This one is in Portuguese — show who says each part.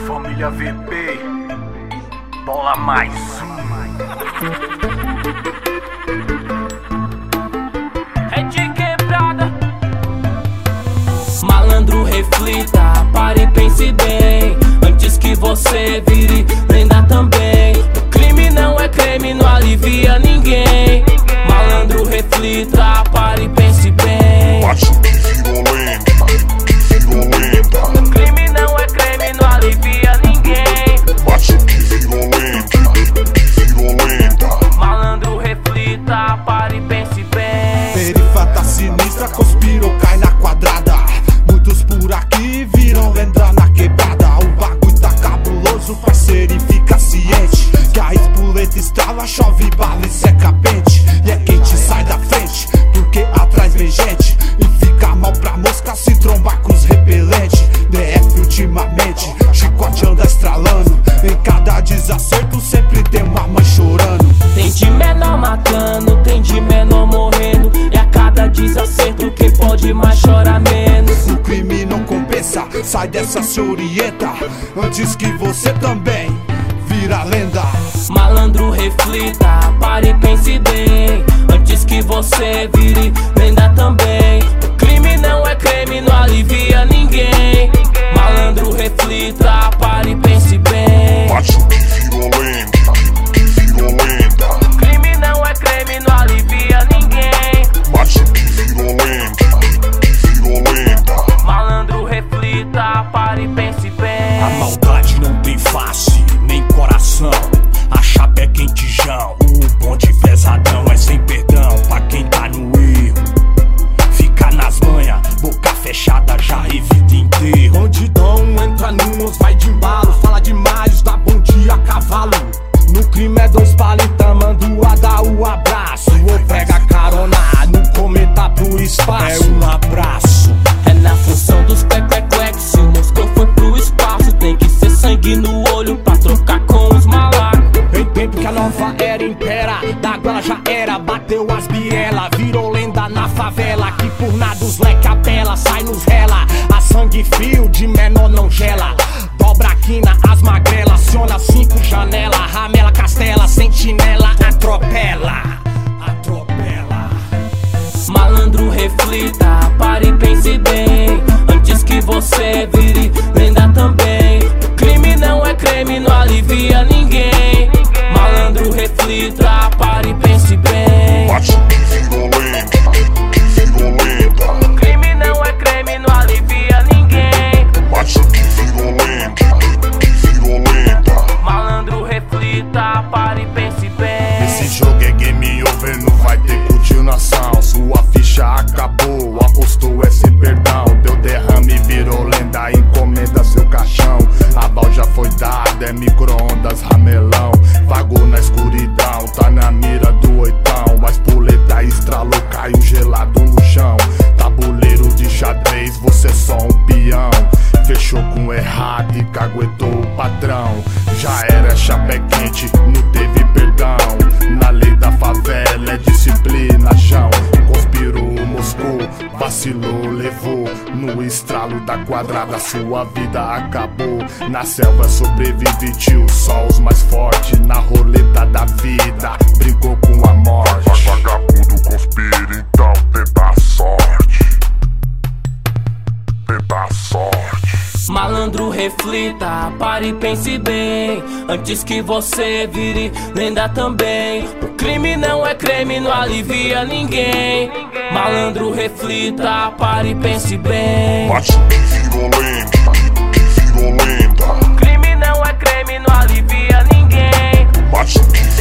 Speaker 1: Família VP, bola mais
Speaker 2: É de quebrada. Malandro, reflita, pare e pense bem, antes que você vire lenda também. O crime não é crime, não alivia ninguém. Malandro, reflita, pare e pense bem.
Speaker 3: Acho que virou lenda.
Speaker 2: O crime não é crime, não alivia ninguém.
Speaker 3: Acho que virou lenda.
Speaker 2: Malandro, reflita, pare e pense bem.
Speaker 4: Perifa tá sinistra, conspirou, cai na quadrada. Muitos por aqui viram lenda na quebrada. O bagulho tá cabuloso, parceiro, e fica ciente que a espoleta estrala, chove bala e seca pente. E é quem te sai da frente, porque atrás vem gente. E fica mal pra mosca se trombar com os repelentes. DF ultimamente, chicote anda estralando. Em cada desacerto sempre tem uma mãe chorando.
Speaker 2: Tem de menor matando, tem de menor morrendo. E a cada desacerto quem pode mais chora menos.
Speaker 4: O crime não compensa, sai dessa, se orienta, antes que você também vira lenda.
Speaker 2: Malandro, reflita, pare e pense bem, antes que você vire lenda também. O crime não é crime, não alivia ninguém. Malandro, reflita, pare e pense bem.
Speaker 3: Acho que virou lenda.
Speaker 2: O crime não é crime, não alivia ninguém.
Speaker 3: Acho que virou lenda.
Speaker 2: Malandro, reflita, pare e pense bem.
Speaker 5: A maldade não tem face, nem coração. A chapa é quentijão, o bonde pesadão é sem perdão pra quem tá no erro. Fica nas manhas, boca fechada, já evita enterro.
Speaker 4: Bandidão entra nos, vai de embalo, fala demais, dá bom dia a cavalo. No crime é dois palitas, manda dar o abraço. Ou pega carona no cometa pro espaço.
Speaker 5: É um abraço.
Speaker 2: É na função dos clec-clec, se o Moscou foi pro espaço, tem que ser sangue no olho pra trocar com os malacos.
Speaker 4: Em tempo que a nova era impera, da goela já era, bateu as biela, virou lenda na favela. Que por nada os leque apela, sai nos rela. A sangue frio de menor não gela. Dobra a quina, as magrelas, aciona 5 janela. Ramela, castela, sentinela, atropela.
Speaker 2: Malandro, reflita, pare e pense bem, antes que você vire lenda também. O crime não é crime, não alivia ninguém. Malandro, reflita, pare e pense bem.
Speaker 3: Acho que virou lenda.
Speaker 2: O crime não é crime, não alivia ninguém.
Speaker 3: Acho que virou lenda.
Speaker 2: Malandro, reflita, pare e pense bem.
Speaker 3: Esse jogo é game over, não vai ter continuação. Sua ficha acabou, apostou é sem perdão. Deu derrame, virou lenda, encomenda seu caixão. A bala já foi dada, é micro-ondas, ramelão. Vagou na escuridão, tá na mira do oitão. A espoleta estralou, caiu gelado no chão. Tabuleiro de xadrez, você é só um peão. Fechou com errado e caguetou o patrão. Já era chapé quente, não teve perdão. Na lei da favela é disciplina, chão. Conspirou, Moscou, vacilou, levou. No estralo da quadrada sua vida acabou. Na selva sobrevive tio, só os mais fortes. Na roleta da vida, brincou com a morte. Vagabundo conspira, então tenta a sorte.
Speaker 2: Malandro, reflita, pare e pense bem, antes que você vire lenda também. O crime não é crime, não alivia ninguém. Malandro, reflita, pare e pense bem.
Speaker 3: Acho que virou lenda.
Speaker 2: O crime não é crime, não alivia ninguém.
Speaker 3: Acho que